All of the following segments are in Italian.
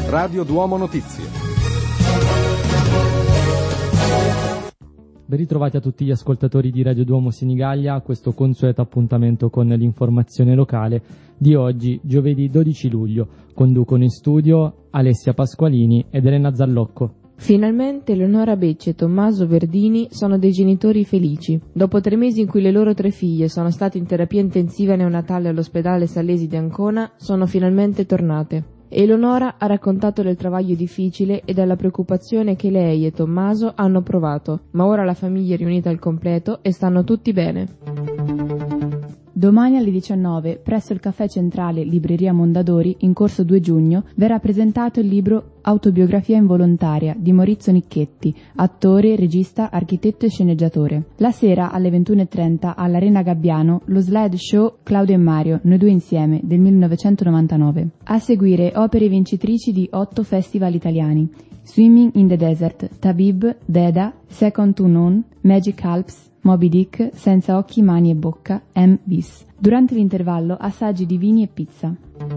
Radio Duomo Notizie. Ben ritrovati a tutti gli ascoltatori di Radio Duomo Senigallia a questo consueto appuntamento con l'informazione locale di oggi, giovedì 12 luglio. Conducono in studio Alessia Pasqualini ed Elena Zallocco. Finalmente Eleonora Becce e Tommaso Verdini sono dei genitori felici. Dopo 3 mesi in cui le loro 3 figlie sono state in terapia intensiva neonatale all'ospedale Salesi di Ancona, sono finalmente tornate. Eleonora ha raccontato del travaglio difficile e della preoccupazione che lei e Tommaso hanno provato, ma ora la famiglia è riunita al completo e stanno tutti bene. Domani alle 19, presso il Caffè Centrale Libreria Mondadori, in corso 2 giugno, verrà presentato il libro Autobiografia involontaria di Maurizio Nicchetti, attore, regista, architetto e sceneggiatore. La sera alle 21:30 all'Arena Gabbiano lo slideshow Claudio e Mario, noi due insieme, del 1999. A seguire opere vincitrici di 8 festival italiani: Swimming in the Desert, Tabib, Deda, Second to None, Magic Alps, Moby Dick, Senza occhi, mani e bocca, M-bis. Durante l'intervallo assaggi di vini e pizza.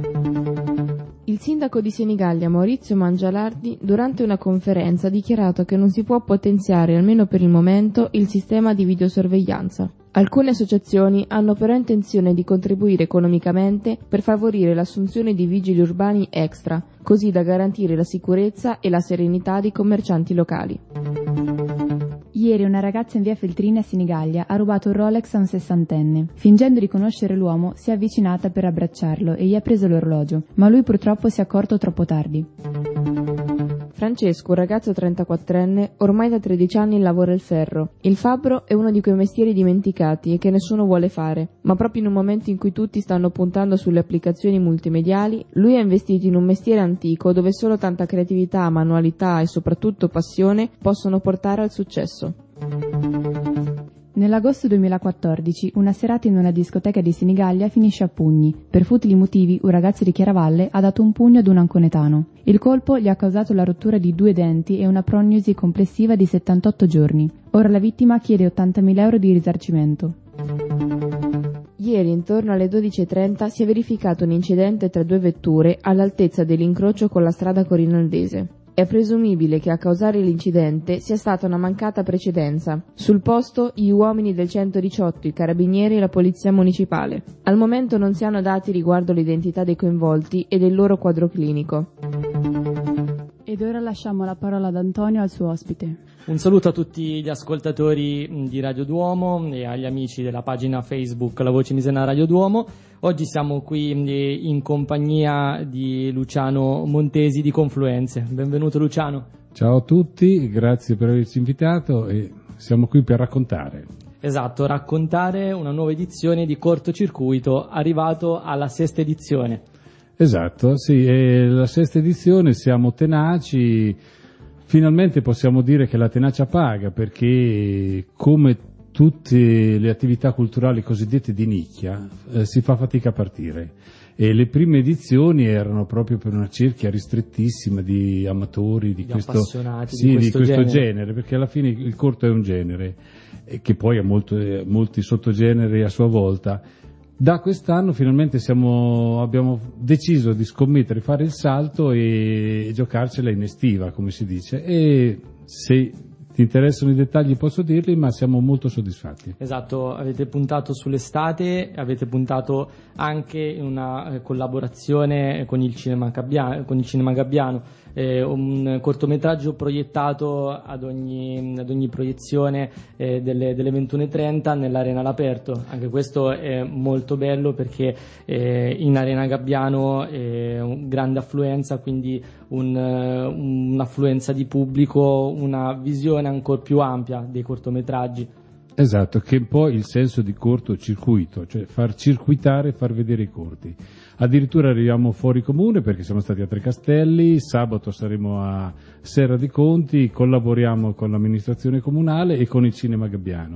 Il sindaco di Senigallia, Maurizio Mangialardi, durante una conferenza ha dichiarato che non si può potenziare, almeno per il momento, il sistema di videosorveglianza. Alcune associazioni hanno però intenzione di contribuire economicamente per favorire l'assunzione di vigili urbani extra, così da garantire la sicurezza e la serenità dei commercianti locali. Ieri una ragazza in via Feltrini a Senigallia ha rubato un Rolex a un 60enne. Fingendo di conoscere l'uomo, si è avvicinata per abbracciarlo e gli ha preso l'orologio, ma lui purtroppo si è accorto troppo tardi. Francesco, un ragazzo 34enne, ormai da 13 anni lavora il ferro. Il fabbro è uno di quei mestieri dimenticati e che nessuno vuole fare, ma proprio in un momento in cui tutti stanno puntando sulle applicazioni multimediali, lui ha investito in un mestiere antico dove solo tanta creatività, manualità e soprattutto passione possono portare al successo. Nell'agosto 2014, una serata in una discoteca di Senigallia finisce a pugni. Per futili motivi, un ragazzo di Chiaravalle ha dato un pugno ad un anconetano. Il colpo gli ha causato la rottura di 2 denti e una prognosi complessiva di 78 giorni. Ora la vittima chiede 80.000 euro di risarcimento. Ieri, intorno alle 12:30, si è verificato un incidente tra 2 vetture all'altezza dell'incrocio con la strada corinaldese. È presumibile che a causare l'incidente sia stata una mancata precedenza. Sul posto gli uomini del 118, i carabinieri e la polizia municipale. Al momento non si hanno dati riguardo l'identità dei coinvolti e del loro quadro clinico. Ed ora lasciamo la parola ad Antonio al suo ospite. Un saluto a tutti gli ascoltatori di Radio Duomo e agli amici della pagina Facebook La Voce Misena Radio Duomo. Oggi siamo qui in compagnia di Luciano Montesi di Confluenze. Benvenuto Luciano. Ciao a tutti, grazie per averci invitato e siamo qui per raccontare. Esatto, raccontare una nuova edizione di Cortocircuito, arrivato alla 6ª edizione. Esatto, sì, è la 6ª edizione, siamo tenaci, finalmente possiamo dire che la tenacia paga, perché come tutte le attività culturali cosiddette di nicchia si fa fatica a partire e le prime edizioni erano proprio per una cerchia ristrettissima di amatori di questo, appassionati sì, di questo genere, perché alla fine il corto è un genere che poi ha molti sottogeneri a sua volta. Da quest'anno finalmente abbiamo deciso di scommettere, fare il salto e giocarcela in estiva, come si dice, e se ti interessano i dettagli posso dirli, ma siamo molto soddisfatti. Esatto, avete puntato sull'estate, avete puntato anche in una collaborazione con il Cinema Gabbiano, un cortometraggio proiettato ad ogni proiezione delle 21:30 nell'Arena all'aperto. Anche questo è molto bello perché in Arena Gabbiano è grande affluenza, quindi un'affluenza di pubblico, una visione ancora più ampia dei cortometraggi. Esatto, che è un po' il senso di cortocircuito, cioè far circuitare, far vedere i corti. Addirittura arriviamo fuori comune perché siamo stati a Trecastelli, sabato saremo a Serra di Conti, collaboriamo con l'amministrazione comunale e con il Cinema Gabbiano.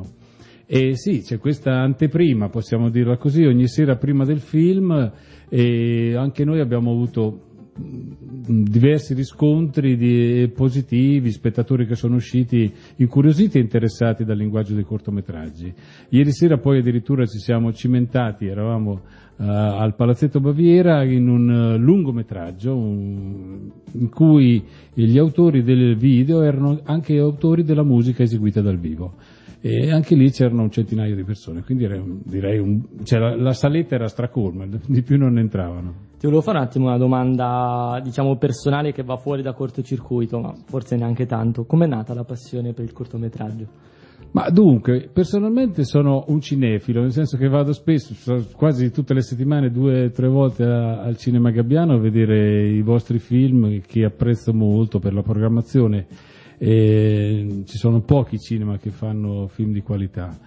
E sì, c'è questa anteprima, possiamo dirla così, ogni sera prima del film, e anche noi abbiamo avuto diversi riscontri positivi, spettatori che sono usciti incuriositi e interessati dal linguaggio dei cortometraggi. Ieri sera poi addirittura ci siamo cimentati, eravamo al Palazzetto Baviera in un lungometraggio in cui gli autori del video erano anche autori della musica eseguita dal vivo. E anche lì c'erano un centinaio di persone, quindi direi la saletta era stracolma, di più non ne entravano. Ti volevo fare un attimo una domanda, diciamo, personale che va fuori da cortocircuito, ma forse neanche tanto. Com'è nata la passione per il cortometraggio? Ma dunque, personalmente sono un cinefilo, nel senso che vado spesso, quasi tutte le settimane, 2 o 3 volte al Cinema Gabbiano a vedere i vostri film, che apprezzo molto per la programmazione. Ci sono pochi cinema che fanno film di qualità.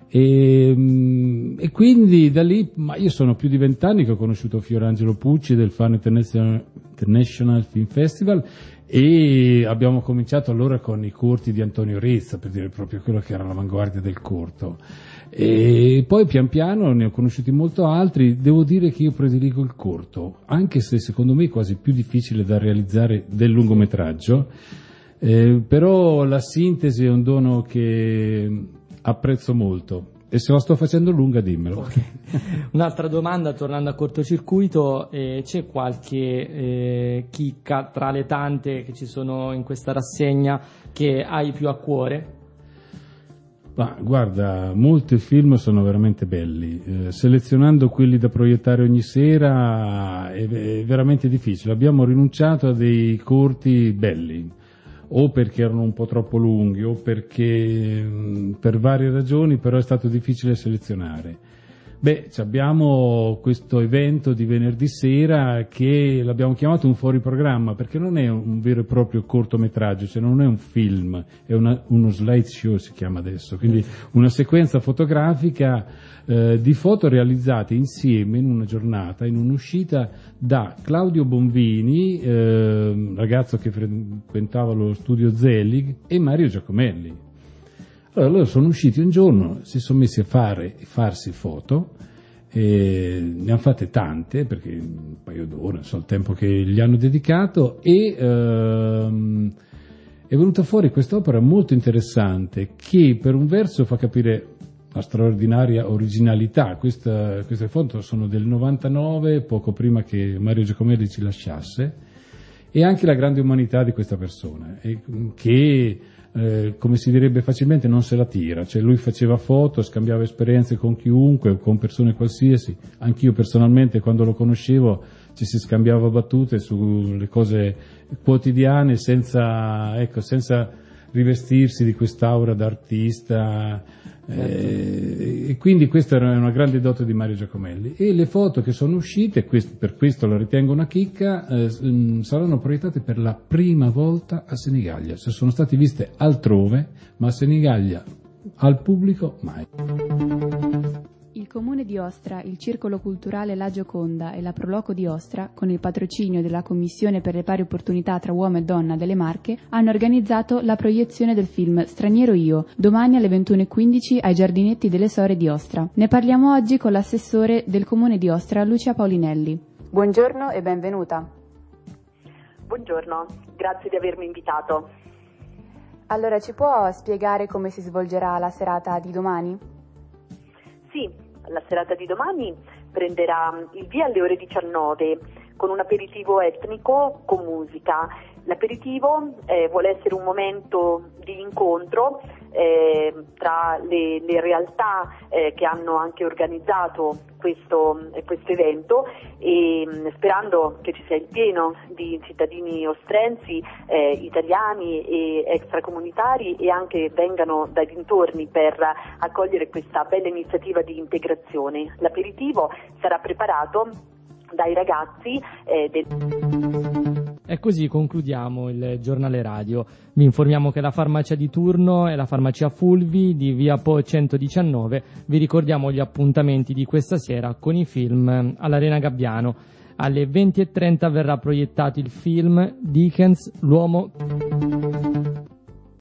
E quindi da lì, ma io sono più di 20 anni che ho conosciuto Fiorangelo Pucci del Fano International Film Festival, e abbiamo cominciato allora con i corti di Antonio Rezza, per dire proprio quello che era l'avanguardia del corto, e poi pian piano ne ho conosciuti molto altri. Devo dire che io prediligo il corto, anche se secondo me è quasi più difficile da realizzare del lungometraggio, però la sintesi è un dono che apprezzo molto. E se la sto facendo lunga, dimmelo. Okay. Un'altra domanda, tornando a cortocircuito, c'è qualche chicca tra le tante che ci sono in questa rassegna che hai più a cuore? Ma guarda, molti film sono veramente belli. Selezionando quelli da proiettare ogni sera è veramente difficile. Abbiamo rinunciato a dei corti belli, o perché erano un po' troppo lunghi, o perché per varie ragioni, però è stato difficile selezionare. Abbiamo questo evento di venerdì sera che l'abbiamo chiamato un fuori programma, perché non è un vero e proprio cortometraggio, cioè non è un film, è uno slideshow si chiama adesso, quindi una sequenza fotografica di foto realizzate insieme in una giornata, in un'uscita, da Claudio Bonvini, ragazzo che frequentava lo studio Zelig, e Mario Giacomelli. Allora loro sono usciti un giorno, si sono messi a farsi foto, ne hanno fatte tante, perché un paio d'ore, non so il tempo che gli hanno dedicato, e è venuta fuori quest'opera molto interessante che per un verso fa capire la straordinaria originalità. Queste foto sono del 99, poco prima che Mario Giacomelli ci lasciasse, e anche la grande umanità di questa persona, che come si direbbe facilmente non se la tira, cioè lui faceva foto, scambiava esperienze con chiunque, con persone qualsiasi. Anch'io personalmente, quando lo conoscevo, ci si scambiava battute sulle cose quotidiane senza rivestirsi di quest'aura d'artista, e quindi questa era una grande dote di Mario Giacomelli. E le foto che sono uscite, per questo la ritengo una chicca, saranno proiettate per la prima volta a Senigallia. Se sono state viste altrove, ma a Senigallia al pubblico mai. Il Comune di Ostra, il Circolo Culturale La Gioconda e la Proloco di Ostra, con il patrocinio della Commissione per le pari opportunità tra uomo e donna delle Marche, hanno organizzato la proiezione del film Straniero Io, domani alle 21:15 ai Giardinetti delle Sore di Ostra. Ne parliamo oggi con l'assessore del Comune di Ostra, Lucia Paulinelli. Buongiorno e benvenuta. Buongiorno, grazie di avermi invitato. Allora, ci può spiegare come si svolgerà la serata di domani? Sì. La serata di domani prenderà il via alle ore 19 con un aperitivo etnico con musica. L'aperitivo vuole essere un momento di incontro tra le realtà che hanno anche organizzato questo evento, e sperando che ci sia il pieno di cittadini ostrensi, italiani e extracomunitari, e anche vengano dai dintorni per accogliere questa bella iniziativa di integrazione. L'aperitivo sarà preparato dai ragazzi E così concludiamo il giornale radio. Vi informiamo che la farmacia di turno è la farmacia Fulvi di via Po 119. Vi ricordiamo gli appuntamenti di questa sera con i film all'Arena Gabbiano. Alle 20:30 verrà proiettato il film Dickens, L'uomo